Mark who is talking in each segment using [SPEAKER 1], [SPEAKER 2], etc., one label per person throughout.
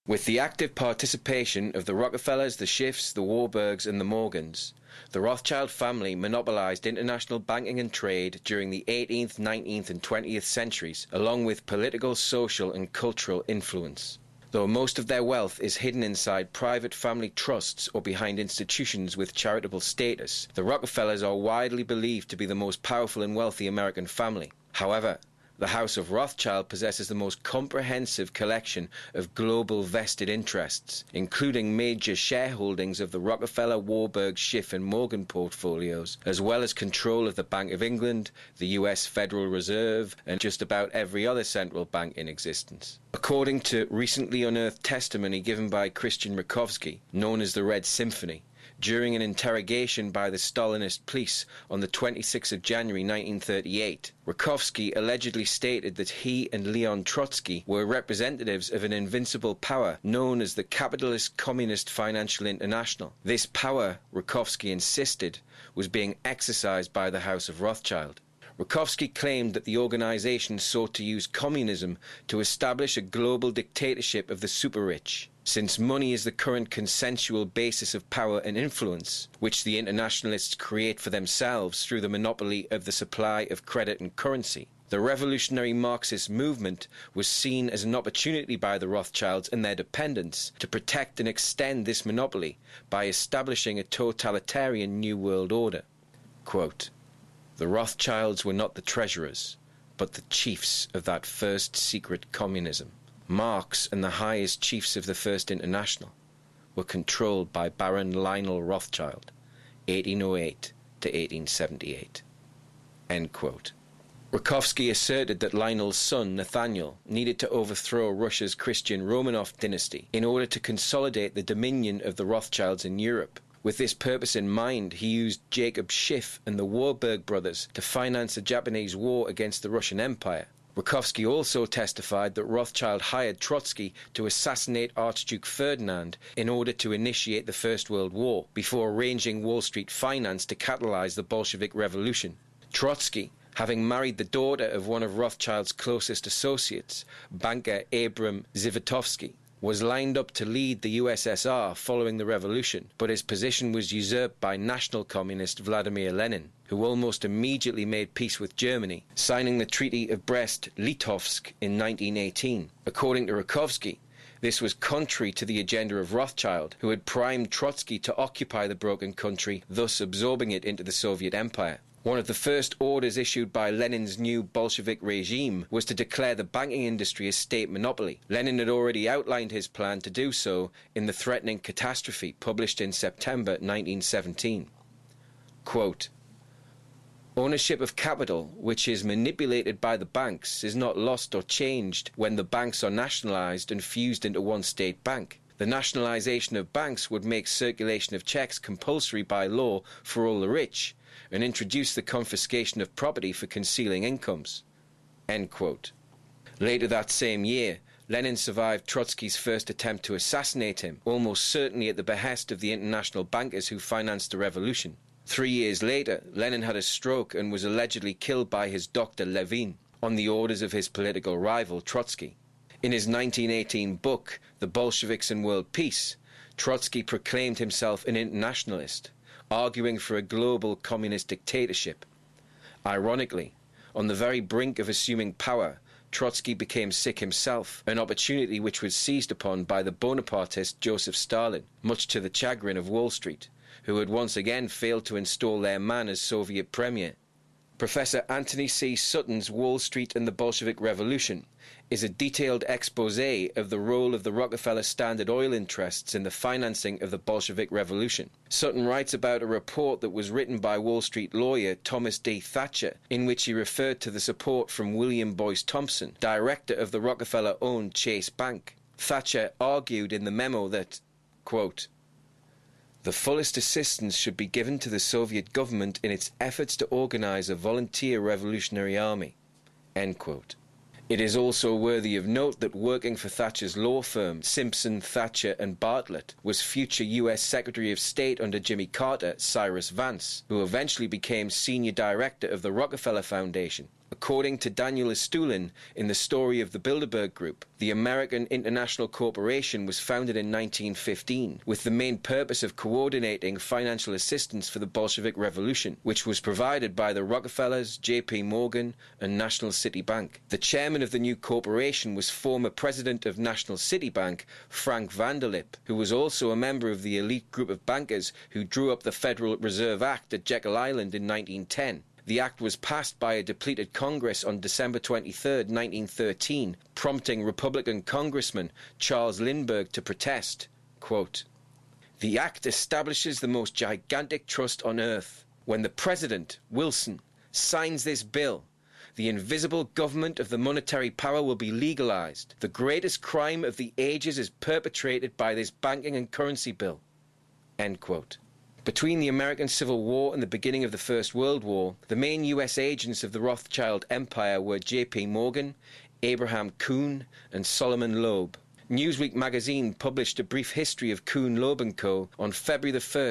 [SPEAKER 1] With the active participation of the Rockefellers, the Schiffs, the Warburgs and the Morgans, the Rothschild family monopolized international banking and trade during the 18th, 19th and 20th centuries, along with political, social and cultural influence. Though most of their wealth is hidden inside private family trusts or behind institutions with charitable status, the Rockefellers are widely believed to be the most powerful and wealthy American family. However, the House of Rothschild possesses the most comprehensive collection of global vested interests, including major shareholdings of the Rockefeller, Warburg, Schiff and Morgan portfolios, as well as control of the Bank of England, the US Federal Reserve, and just about every other central bank in existence. According to recently unearthed testimony given by Christian Rakovsky, known as the Red Symphony, during an interrogation by the Stalinist police on the 26th of January 1938, Rakovsky allegedly stated that he and Leon Trotsky were representatives of an invincible power known as the Capitalist Communist Financial International. This power, Rakovsky insisted, was being exercised by the House of Rothschild. Rakovsky claimed that the organization sought to use communism to establish a global dictatorship of the super-rich. Since money is the current consensual basis of power and influence, which the internationalists create for themselves through the monopoly of the supply of credit and currency, the revolutionary Marxist movement was seen as an opportunity by the Rothschilds and their dependents to protect and extend this monopoly by establishing a totalitarian New World Order. Quote, "The Rothschilds were not the treasurers, but the chiefs of that first secret communism. Marx and the highest chiefs of the First International were controlled by Baron Lionel Rothschild, 1808 to 1878. End quote. Rakovsky asserted that Lionel's son, Nathaniel, needed to overthrow Russia's Christian Romanov dynasty in order to consolidate the dominion of the Rothschilds in Europe. With this purpose in mind, he used Jacob Schiff and the Warburg brothers to finance the Japanese war against the Russian Empire. Rakovsky also testified that Rothschild hired Trotsky to assassinate Archduke Ferdinand in order to initiate the First World War, before arranging Wall Street finance to catalyze the Bolshevik Revolution. Trotsky, having married the daughter of one of Rothschild's closest associates, banker Abram Zivotofsky, was lined up to lead the USSR following the revolution, but his position was usurped by national communist Vladimir Lenin, who almost immediately made peace with Germany, signing the Treaty of Brest-Litovsk in 1918. According to Rakovsky, this was contrary to the agenda of Rothschild, who had primed Trotsky to occupy the broken country, thus absorbing it into the Soviet Empire. One of the first orders issued by Lenin's new Bolshevik regime was to declare the banking industry a state monopoly. Lenin had already outlined his plan to do so in The Threatening Catastrophe, published in September 1917. Quote, "Ownership of capital, which is manipulated by the banks, is not lost or changed when the banks are nationalized and fused into one state bank. The nationalization of banks would make circulation of checks compulsory by law for all the rich, and introduce the confiscation of property for concealing incomes." End quote. Later that same year, Lenin survived Trotsky's first attempt to assassinate him, almost certainly at the behest of the international bankers who financed the revolution. 3 years later, Lenin had a stroke and was allegedly killed by his doctor Levin, on the orders of his political rival Trotsky. In his 1918 book, The Bolsheviks and World Peace, Trotsky proclaimed himself an internationalist, arguing for a global communist dictatorship. Ironically, on the very brink of assuming power, Trotsky became sick himself, an opportunity which was seized upon by the Bonapartist Joseph Stalin, much to the chagrin of Wall Street, who had once again failed to install their man as Soviet premier. Professor Anthony C. Sutton's Wall Street and the Bolshevik Revolution is a detailed exposé of the role of the Rockefeller Standard Oil interests in the financing of the Bolshevik Revolution. Sutton writes about a report that was written by Wall Street lawyer Thomas D. Thatcher, in which he referred to the support from William Boyce Thompson, director of the Rockefeller-owned Chase Bank. Thatcher argued in the memo that, quote, "The fullest assistance should be given to the Soviet government in its efforts to organize a volunteer revolutionary army." End quote. It is also worthy of note that working for Thatcher's law firm, Simpson, Thatcher and Bartlett, was future U.S. Secretary of State under Jimmy Carter, Cyrus Vance, who eventually became senior director of the Rockefeller Foundation. According to Daniel Estulin in The Story of the Bilderberg Group, the American International Corporation was founded in 1915 with the main purpose of coordinating financial assistance for the Bolshevik Revolution, which was provided by the Rockefellers, J.P. Morgan, and National City Bank. The chairman of the new corporation was former president of National City Bank, Frank Vanderlip, who was also a member of the elite group of bankers who drew up the Federal Reserve Act at Jekyll Island in 1910. The act was passed by a depleted Congress on December 23, 1913, prompting Republican Congressman Charles Lindbergh to protest. Quote, "The act establishes the most gigantic trust on earth. When the President, Wilson, signs this bill, the invisible government of the monetary power will be legalized. The greatest crime of the ages is perpetrated by this banking and currency bill." End quote. Between the American Civil War and the beginning of the First World War, the main U.S. agents of the Rothschild Empire were J.P. Morgan, Abraham Kuhn, and Solomon Loeb. Newsweek magazine published a brief history of Kuhn, Loeb & Co. on February 1,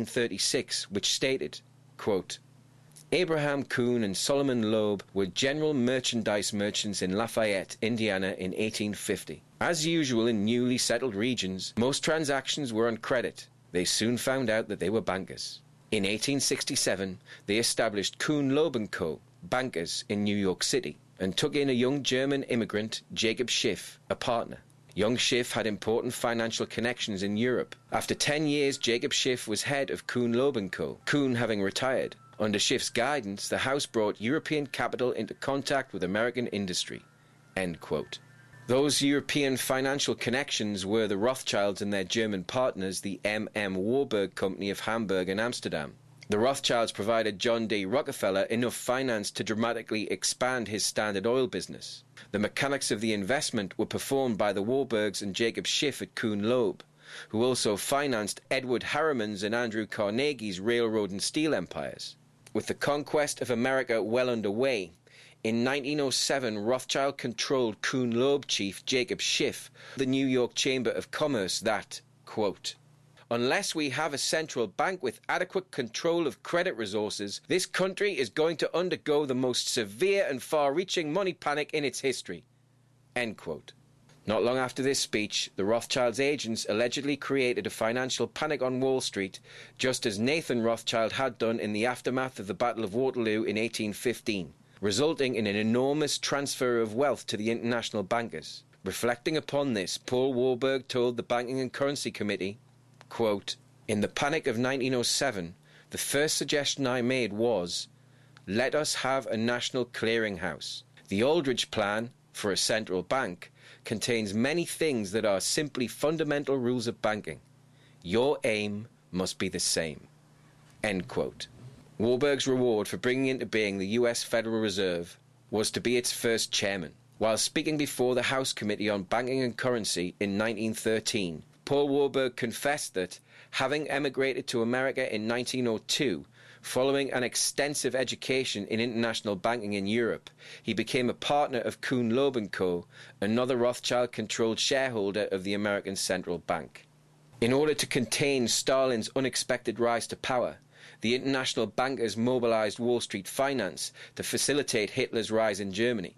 [SPEAKER 1] 1936, which stated, quote, "Abraham Kuhn and Solomon Loeb were general merchandise merchants in Lafayette, Indiana in 1850. As usual in newly settled regions, most transactions were on credit. They soon found out that they were bankers. In 1867, they established Kuhn, Loeb & Co., bankers in New York City, and took in a young German immigrant, Jacob Schiff, a partner. Young Schiff had important financial connections in Europe. After 10 years, Jacob Schiff was head of Kuhn, Loeb & Co., Kuhn having retired. Under Schiff's guidance, the house brought European capital into contact with American industry." End quote. Those European financial connections were the Rothschilds and their German partners, the M.M. Warburg Company of Hamburg and Amsterdam. The Rothschilds provided John D. Rockefeller enough finance to dramatically expand his Standard Oil business. The mechanics of the investment were performed by the Warburgs and Jacob Schiff at Kuhn Loeb, who also financed Edward Harriman's and Andrew Carnegie's railroad and steel empires. With the conquest of America well underway, in 1907, Rothschild controlled Kuhn Loeb chief Jacob Schiff, the New York Chamber of Commerce, that, quote, "Unless we have a central bank with adequate control of credit resources, this country is going to undergo the most severe and far-reaching money panic in its history." End quote. Not long after this speech, the Rothschilds' agents allegedly created a financial panic on Wall Street, just as Nathan Rothschild had done in the aftermath of the Battle of Waterloo in 1815. Resulting in an enormous transfer of wealth to the international bankers. Reflecting upon this, Paul Warburg told the Banking and Currency Committee, quote, "In the panic of 1907, the first suggestion I made was, let us have a national clearinghouse. The Aldrich Plan, for a central bank, contains many things that are simply fundamental rules of banking. Your aim must be the same." End quote. Warburg's reward for bringing into being the U.S. Federal Reserve was to be its first chairman. While speaking before the House Committee on Banking and Currency in 1913, Paul Warburg confessed that, having emigrated to America in 1902, following an extensive education in international banking in Europe, he became a partner of Kuhn Loeb & Co., another Rothschild-controlled shareholder of the American Central Bank. In order to contain Stalin's unexpected rise to power, the international bankers mobilized Wall Street finance to facilitate Hitler's rise in Germany.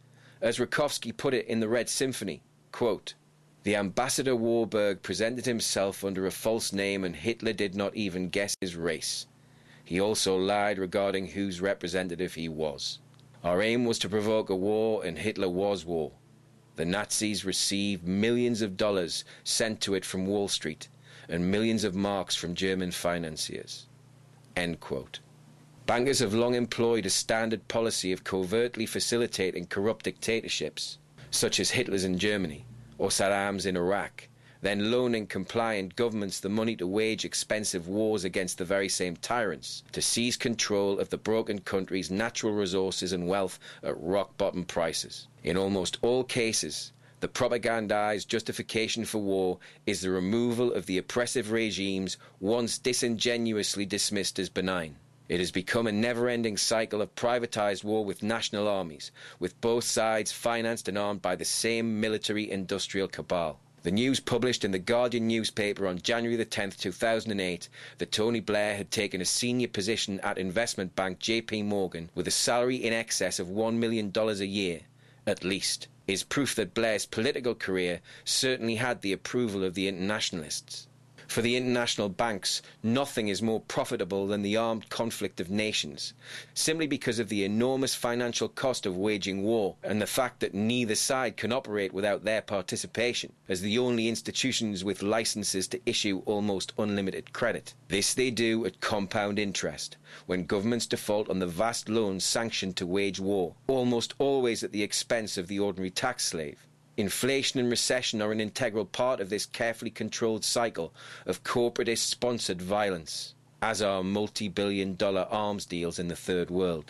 [SPEAKER 1] As Rakowski put it in the Red Symphony, quote, "The ambassador Warburg presented himself under a false name and Hitler did not even guess his race. He also lied regarding whose representative he was. Our aim was to provoke a war and Hitler was war. The Nazis received millions of dollars sent to it from Wall Street and millions of marks from German financiers." End quote. Bankers have long employed a standard policy of covertly facilitating corrupt dictatorships, such as Hitler's in Germany or Saddam's in Iraq, then loaning compliant governments the money to wage expensive wars against the very same tyrants, to seize control of the broken country's natural resources and wealth at rock-bottom prices. In almost all cases, the propagandized justification for war is the removal of the oppressive regimes once disingenuously dismissed as benign. It has become a never-ending cycle of privatized war with national armies, with both sides financed and armed by the same military-industrial cabal. The news published in the Guardian newspaper on January the 10th, 2008, that Tony Blair had taken a senior position at investment bank JP Morgan with a salary in excess of $1 million a year, at least, is proof that Blair's political career certainly had the approval of the internationalists. For the international banks, nothing is more profitable than the armed conflict of nations, simply because of the enormous financial cost of waging war and the fact that neither side can operate without their participation, as the only institutions with licenses to issue almost unlimited credit. This they do at compound interest, when governments default on the vast loans sanctioned to wage war, almost always at the expense of the ordinary tax slave. Inflation and recession are an integral part of this carefully controlled cycle of corporatist-sponsored violence, as are multi-billion-dollar arms deals in the Third World.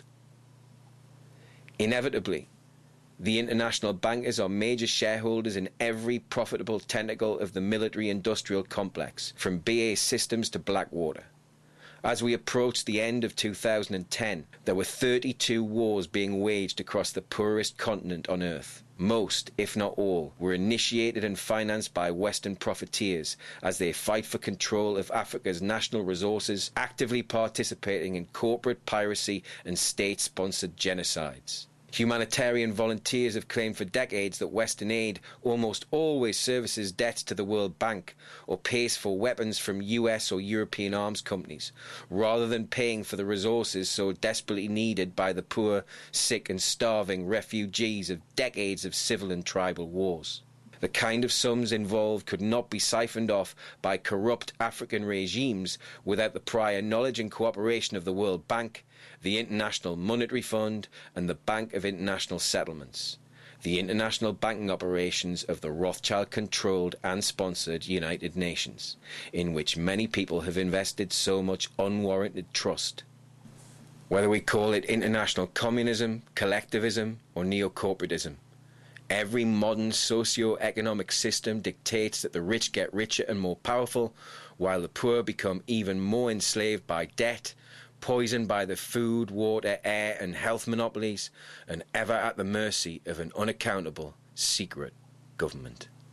[SPEAKER 1] Inevitably, the international bankers are major shareholders in every profitable tentacle of the military-industrial complex, from BAE Systems to Blackwater. As we approached the end of 2010, there were 32 wars being waged across the poorest continent on Earth. Most, if not all, were initiated and financed by Western profiteers as they fight for control of Africa's national resources, actively participating in corporate piracy and state-sponsored genocides. Humanitarian volunteers have claimed for decades that Western aid almost always services debts to the World Bank or pays for weapons from US or European arms companies, rather than paying for the resources so desperately needed by the poor, sick and starving refugees of decades of civil and tribal wars. The kind of sums involved could not be siphoned off by corrupt African regimes without the prior knowledge and cooperation of the World Bank, the International Monetary Fund, and the Bank of International Settlements, the international banking operations of the Rothschild-controlled and sponsored United Nations, in which many people have invested so much unwarranted trust. Whether we call it international communism, collectivism, or neo-corporatism, every modern socio-economic system dictates that the rich get richer and more powerful, while the poor become even more enslaved by debt, poisoned by the food, water, air and health monopolies, and ever at the mercy of an unaccountable, secret government.